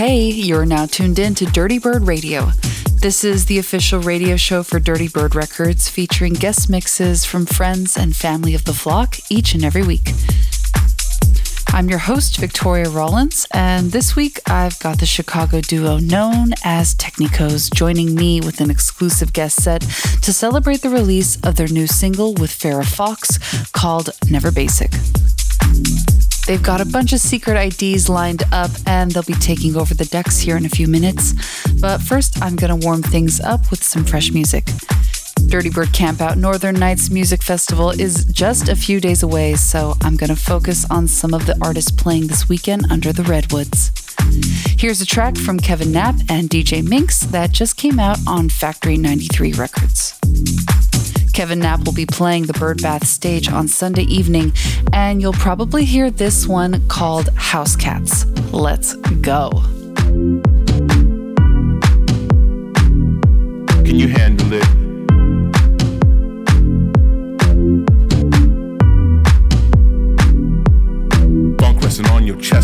Hey, you're now tuned in to Dirty Bird Radio. This is the official radio show for Dirty Bird Records, featuring guest mixes from friends and family of the flock each and every week. I'm your host, Victoria Rollins, and this week I've got the Chicago duo known as Technicos joining me with an exclusive guest set to celebrate the release of their new single with Farrah Fox called Never Basic. They've got a bunch of secret IDs lined up and they'll be taking over the decks here in a few minutes. But first, I'm going to warm things up with some fresh music. Dirty Bird Campout Northern Nights Music Festival is just a few days away, so I'm going to focus on some of the artists playing this weekend under the Redwoods. Here's a track from Kevin Knapp and DJ Minx that just came out on Factory 93 Records. Kevin Knapp will be playing the Birdbath stage on Sunday evening, and you'll probably hear this one called House Cats. Let's go. Can you handle it? Funk resting on your chest.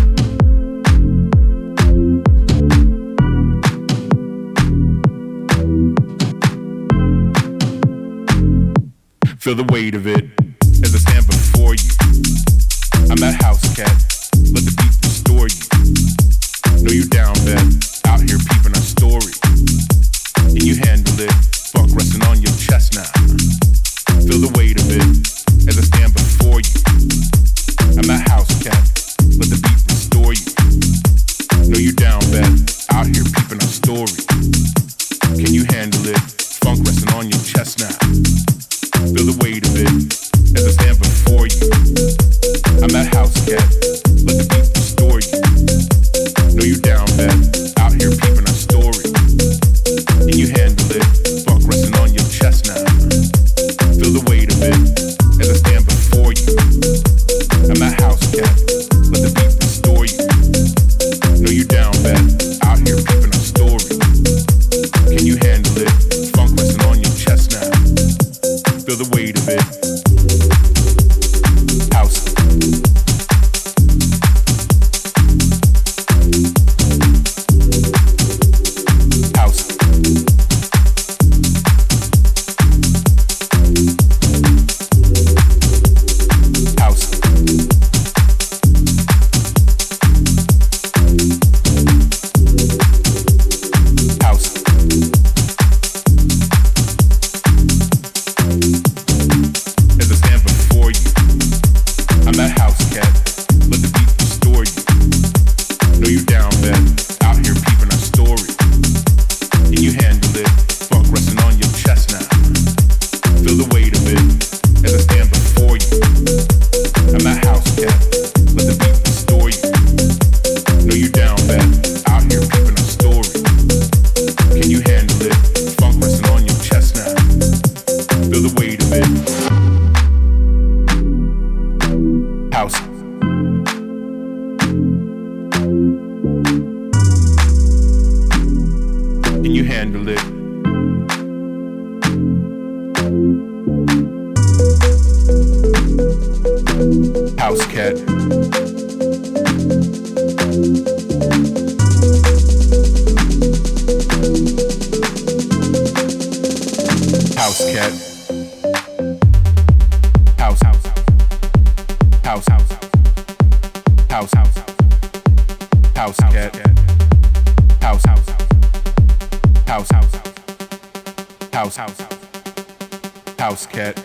Feel the weight of it as I stand before you. I'm that house cat, let the beat restore you. Know you down bad, out here peeping our story. Can you handle it? Funk resting on your chest now. Feel the weight of it as I stand before you. I'm that house cat, let the beat restore you. Know you down bad, out here peeping our story. Can you handle it? Funk resting on your chest now. Feel the weight of it as I stand before you. I'm that house cat, let the beat restore you. Know you down bad, out here peeping our story. Can you handle it? Funk resting on your chest now. Feel the weight of it as I stand before you. I'm that house cat, let the beat restore you. Know you down bad, out here peeping our story. Can you handle it? Funk resting on your chest now. Feel the weight of it. House. House. House. House. As I stand before you, I'm that house cat, let the beat restore you. Know you down bad, out here peeping our story. Can you handle it? Funk resting on your chest now. Feel the weight of it as I stand before you. I'm that house cat, let the beat restore you. Know you down bad, out here peeping our story. Can you handle it? Funk resting on your chest now. Feel the weight of it. House. Can you handle it? House cat. House cat. House. House. House. House. House. House cat. House. House. House. House. House. House cat.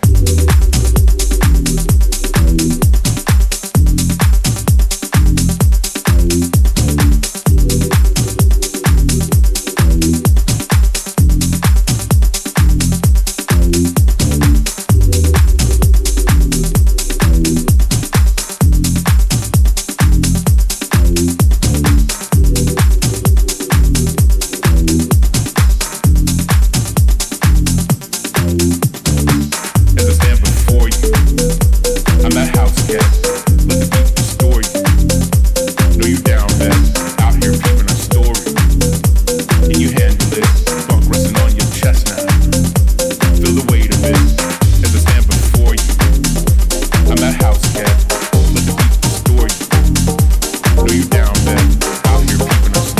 As I stand before you, I'm that house cat, let the beat restore you. Know you down bad, out here peeping our story. Can you handle it? Funk resting on your chest now. Feel the weight of it as I stand before you. I'm that house cat, let the beat restore you. Know you down bad, out here peeping our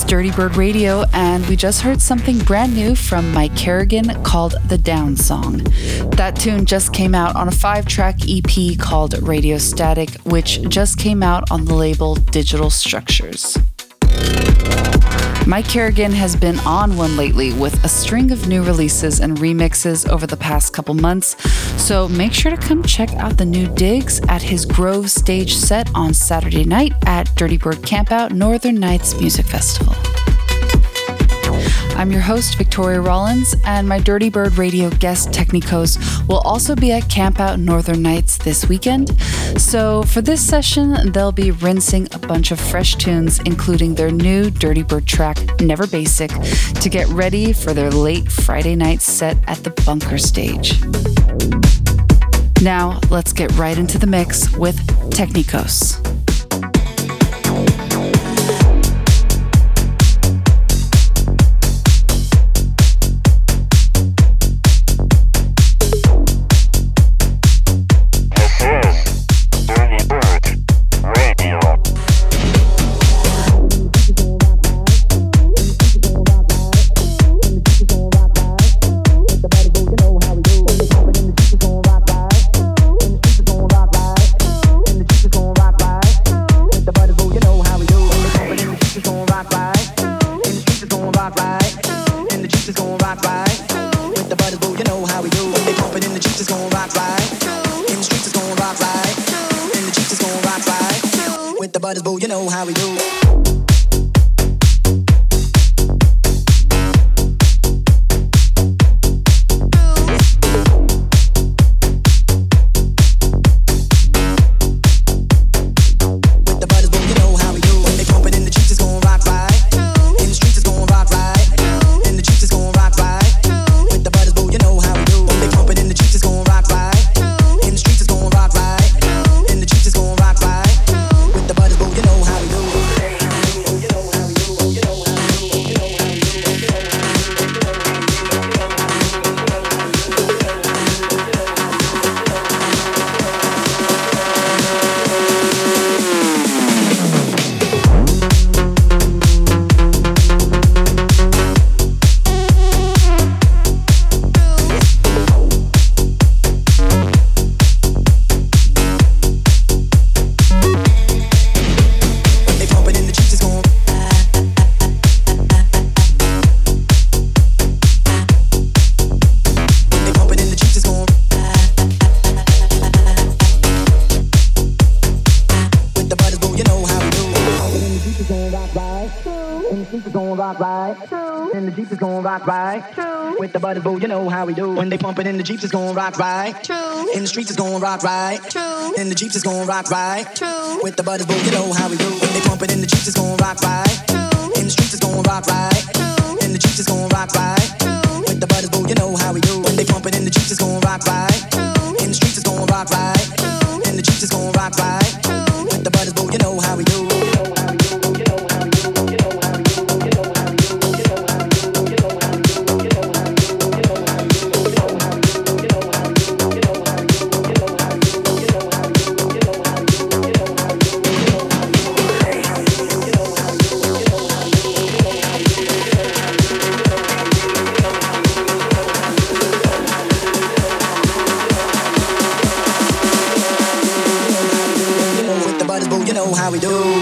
Dirty Bird Radio, and we just heard something brand new from Mike Kerrigan called The Down Song. That tune just came out on a 5-track EP called Radio Static, which just came out on the label Digital Structures. Mike Kerrigan has been on one lately with a string of new releases and remixes over the past couple months, so make sure to come check out the new digs at his Grove stage set on Saturday night at Dirty Bird Campout Northern Nights Music Festival. I'm your host, Victoria Rollins, and my Dirty Bird Radio guest Technicos will also be at Campout Northern Nights this weekend. So for this session, they'll be rinsing a bunch of fresh tunes, including their new Dirty Bird track, Never Basic, to get ready for their late Friday night set at the Bunker stage. Now, let's get right into the mix with Technicos. You know how we do. With the butters, boo, you know how we do. When they pump it in the Jeeps, it's gon' rock right. True. In the streets, it's gon' rock right. True. In the Jeeps, it's gon' rock right. True. With the butters, boo, you know how we do. When they pump it in the Jeeps, it's gon' rock right. True. In the streets, it's gon' rock right. True. In the Jeeps, it's gon' rock right. True. With the butters, boo, you know how we do. When they pump it in the Jeeps, it's gon' rock right. True. In the streets, it's gon' rock right. True. In the Jeeps, it's gon' rock right. True. With the butters, boo, you know how we do. How we do.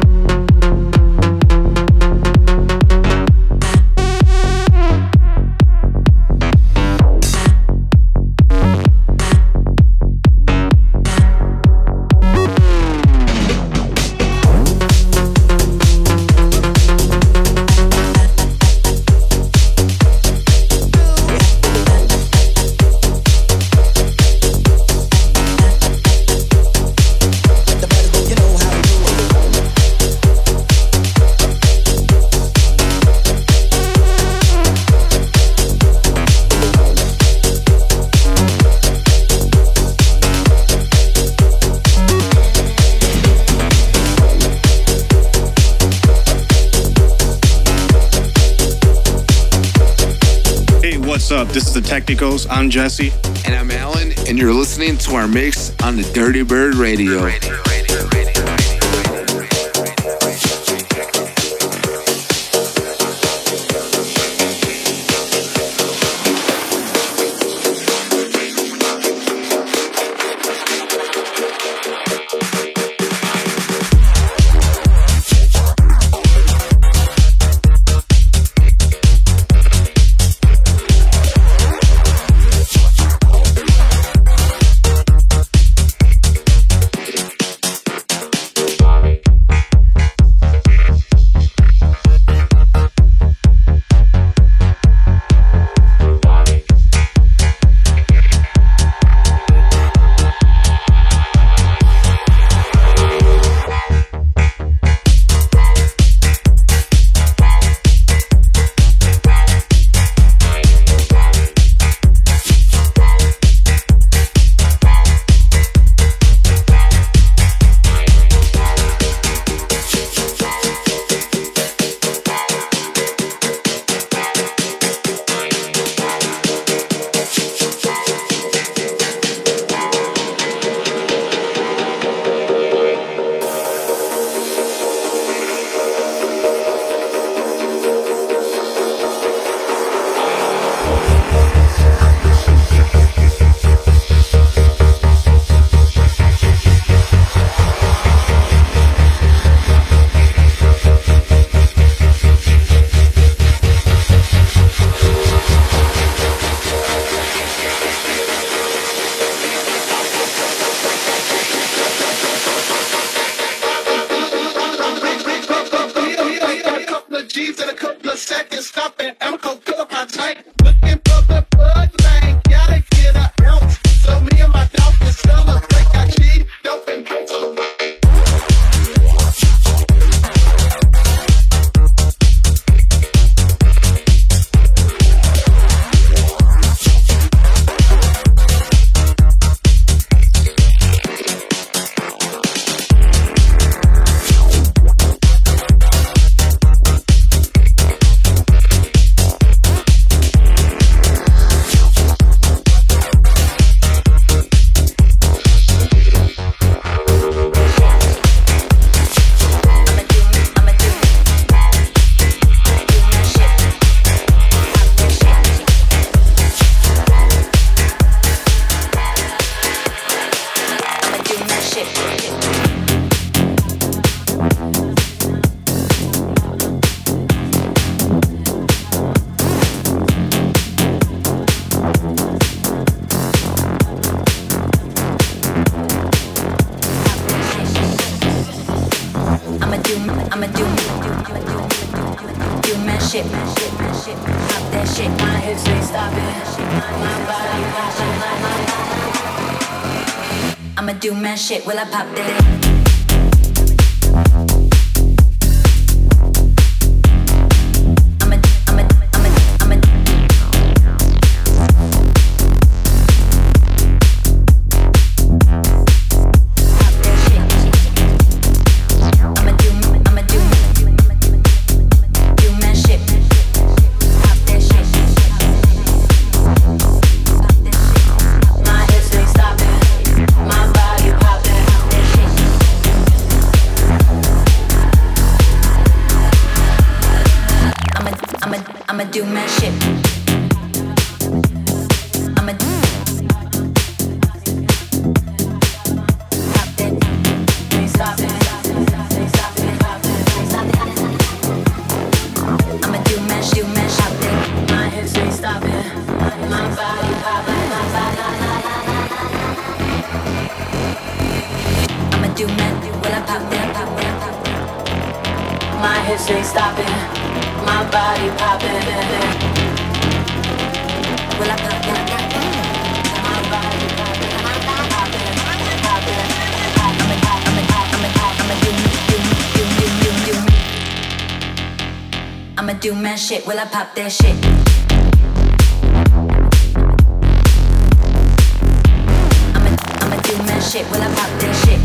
What's up? This is the Technicos. I'm Jesse. And I'm Alan. And you're listening to our mix on the Dirty Bird Radio. Pop that shit, my hips they stop it. My body pop it. I'ma do mad shit, will I pop that? I'ma do mad shit. I'ma pop that. Stop it. I'ma do mad, pop that. My hips say stop it. My body pop it. I'ma do mad, will I pop that? My hips say stop it. My body poppin', will I pop that? My body poppin', I'ma do mad shit, will I pop that shit? I'ma do mad shit, will I pop that shit?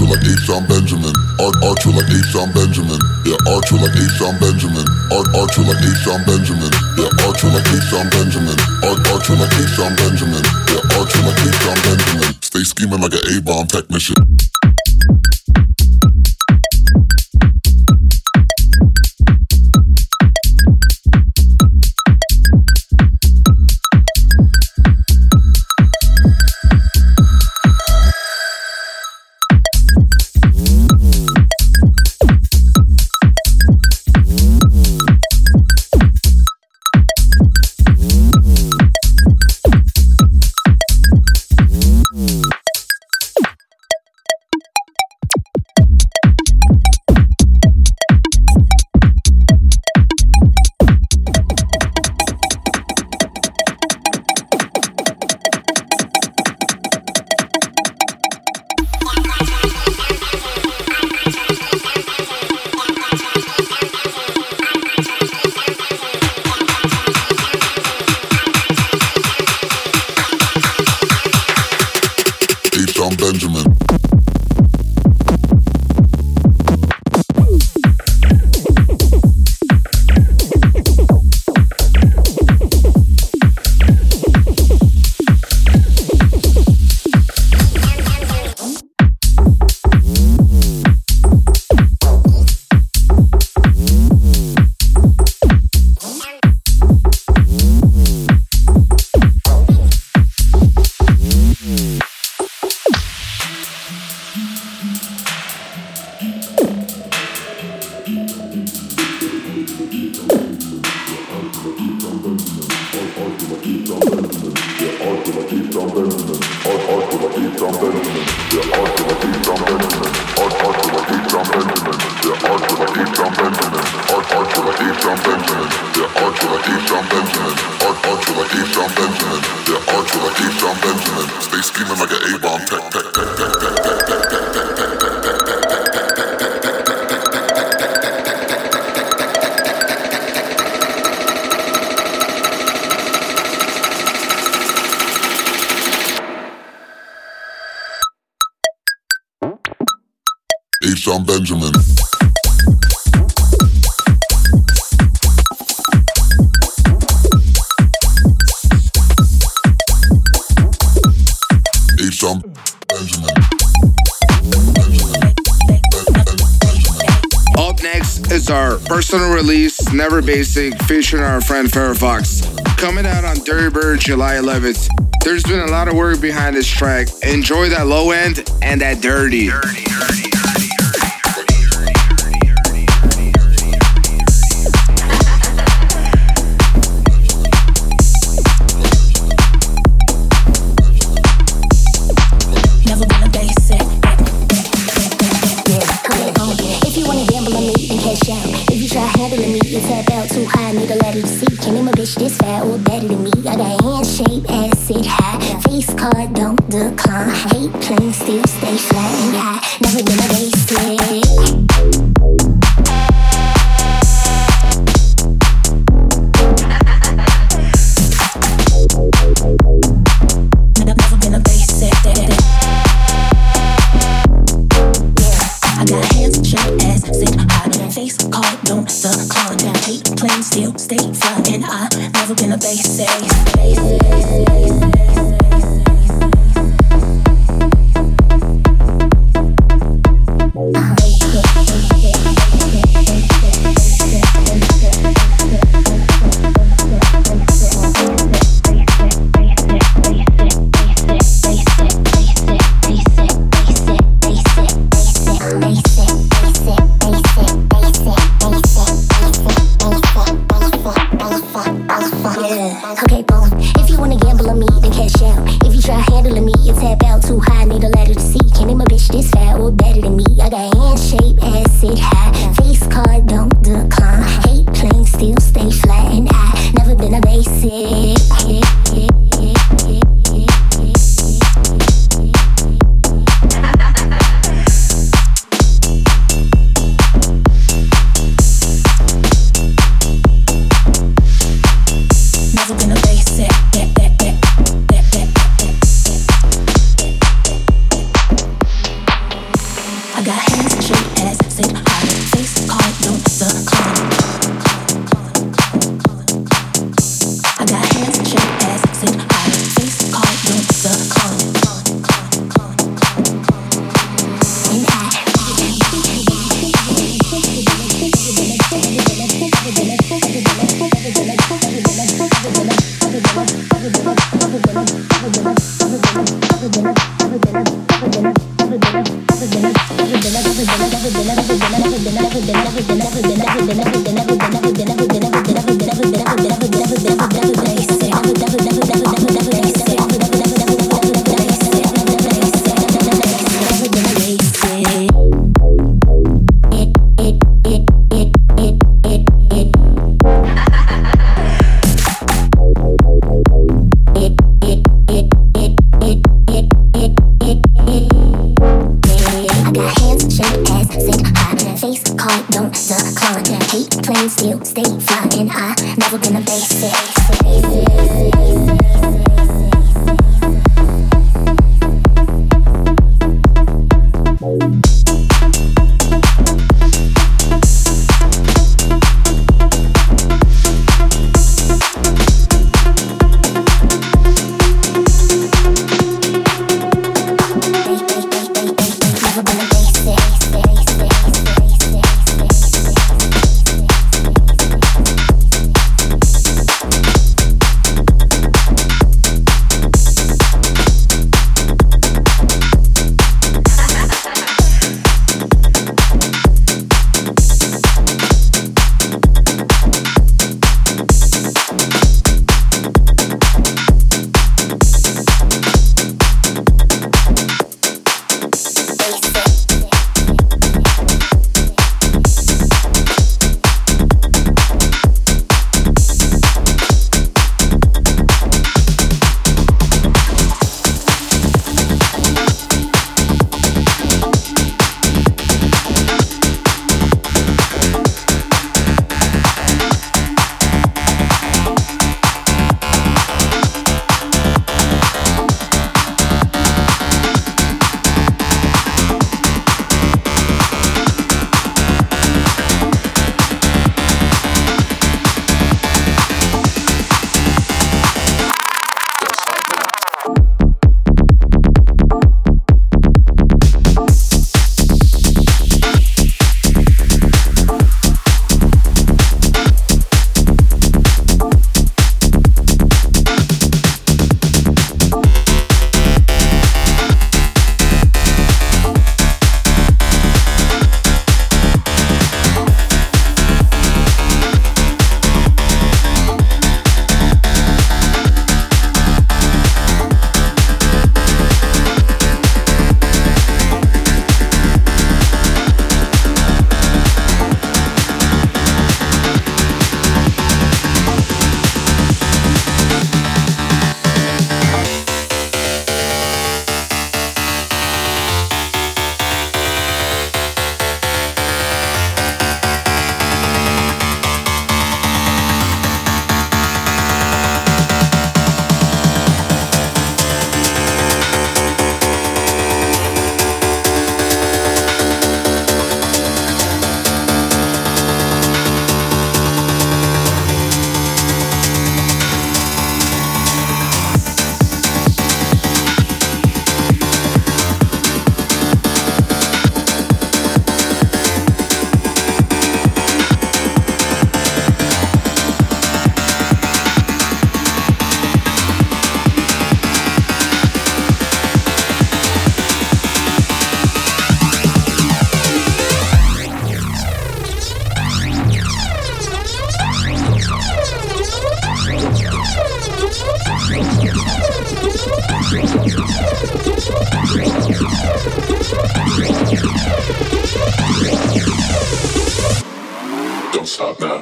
like H. Benjamin. Archer like H. Benjamin. Yeah, Archer like H. Benjamin. Archer like H. Benjamin. Yeah, Archer like H. Benjamin. Archer like H. Benjamin. Yeah, Archer like H. Benjamin. Stay scheming like an A-bomb technician. H. Benjamin. H. Benjamin. Up next is our personal release, Never Basic, featuring our friend Farrah Fox. Coming out on Dirty Bird July 11th. There's been a lot of work behind this track. Enjoy that low end and that dirty. This fat or better than me. I got hand shape, acid high. Face card, don't decline. Hate plain, still stay flying high. Never been a basic. Still stay fly, and I never been a basic. Okay, boom. If you wanna gamble on me, keep flying. I never been a basic. Don't stop now.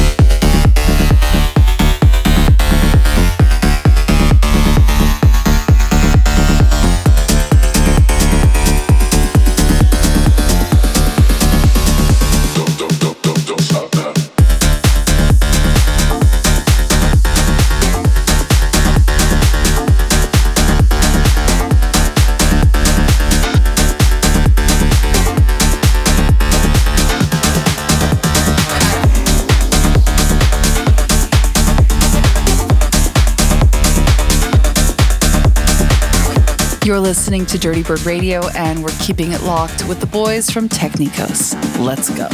Don't stop now. You're listening to Dirty Bird Radio, and we're keeping it locked with the boys from Technicos. Let's go.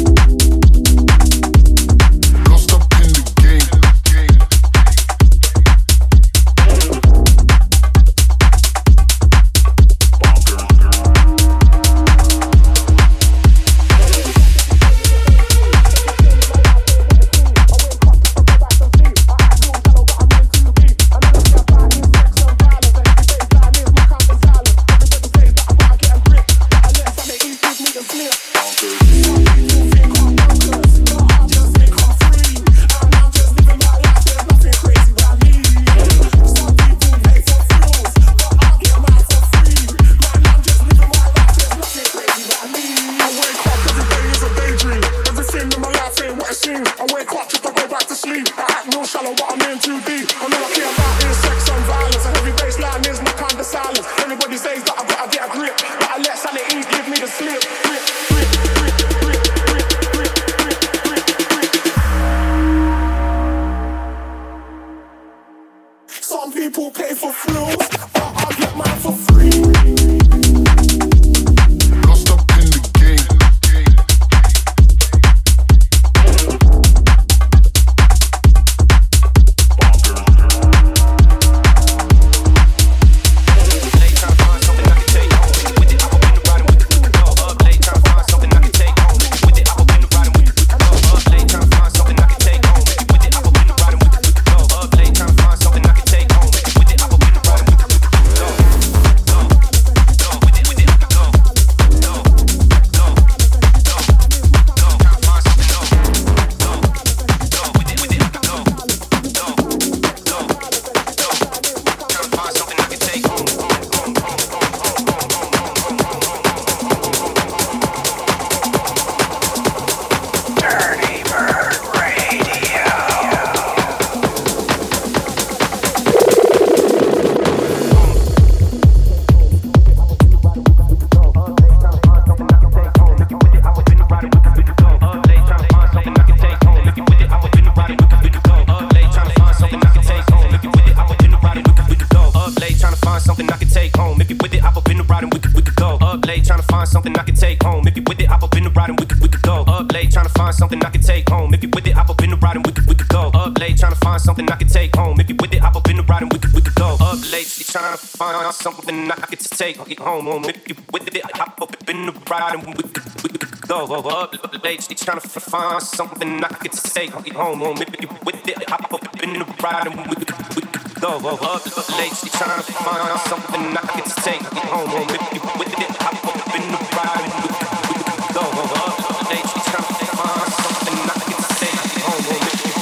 Something I could take home if you with it. Hop up in the ride and we could go up late. Trying to find something I could take home if you with it. Hop up in the ride and we could go up late. Trying to find something I could take home if you with it. Hop up in the ride and we could go up late. Trying to find something I could take home if you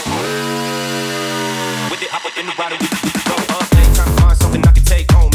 with it. Hop up in the ride and we could go up late. Trying to find something I could take home.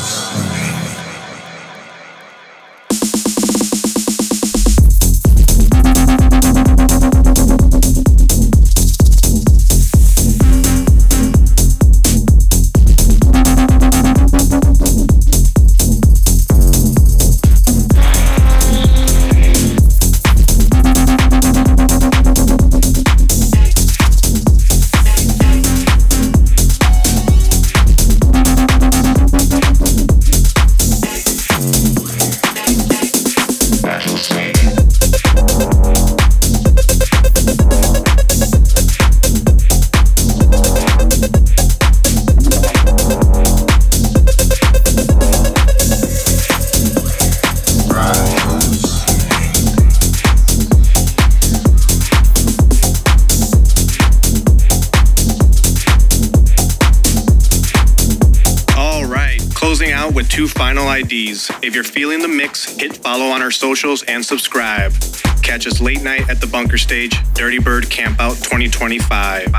Two final IDs. If you're feeling the mix, hit follow on our socials and subscribe. Catch us late night at the Bunker Stage, Dirty Bird Campout 2025.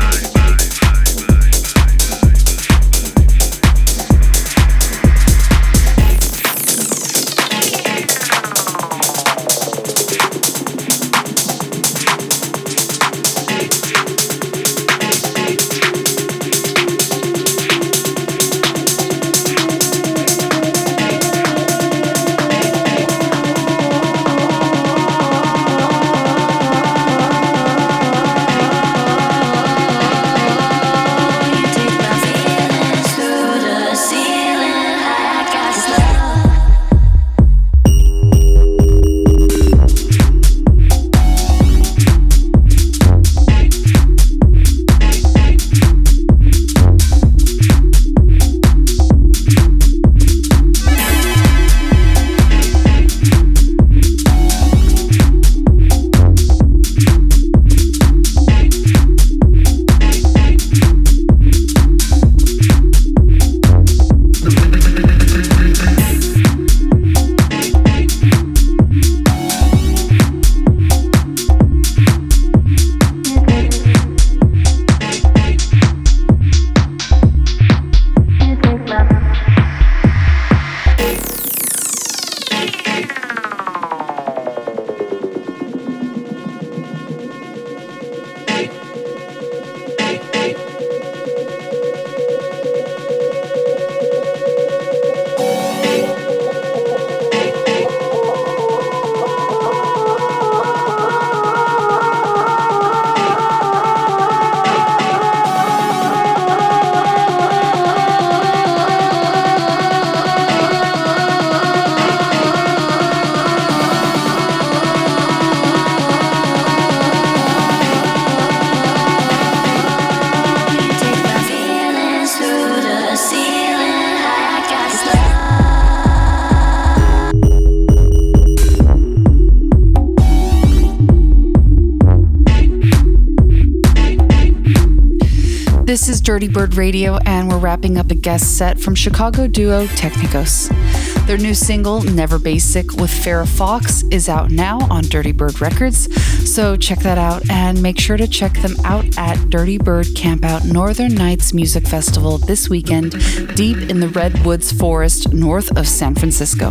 This is Dirty Bird Radio, and we're wrapping up a guest set from Chicago duo Technicos. Their new single, Never Basic, with Farrah Fox, is out now on Dirty Bird Records, so check that out, and make sure to check them out at Dirty Bird Campout Northern Nights Music Festival this weekend, deep in the Redwoods Forest north of San Francisco.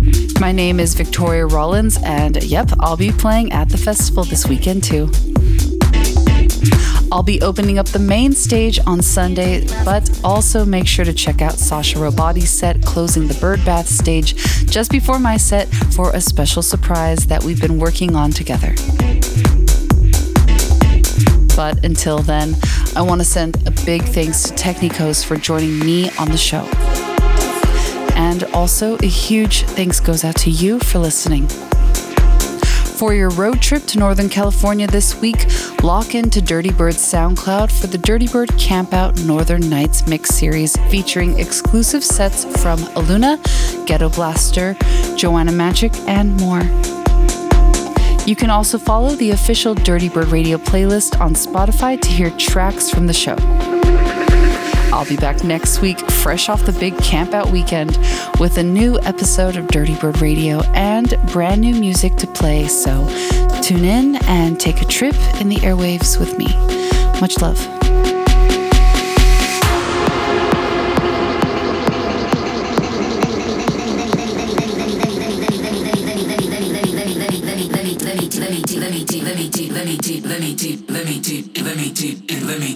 My name is Victoria Rollins, and yep, I'll be playing at the festival this weekend too. I'll be opening up the main stage on Sunday, but also make sure to check out Sasha Robati's set closing the Birdbath stage just before my set for a special surprise that we've been working on together. But until then, I want to send a big thanks to Technicos for joining me on the show. And also a huge thanks goes out to you for listening. For your road trip to Northern California this week, lock into Dirty Bird's SoundCloud for the Dirty Bird Campout Northern Nights Mix Series, featuring exclusive sets from Aluna, Ghetto Blaster, Joanna Magic, and more. You can also follow the official Dirty Bird Radio playlist on Spotify to hear tracks from the show. I'll be back next week, fresh off the big campout weekend, with a new episode of Dirty Bird Radio and brand new music to play. So tune in and take a trip in the airwaves with me. Much love.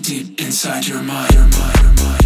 deep inside your mind, your mind, your mind.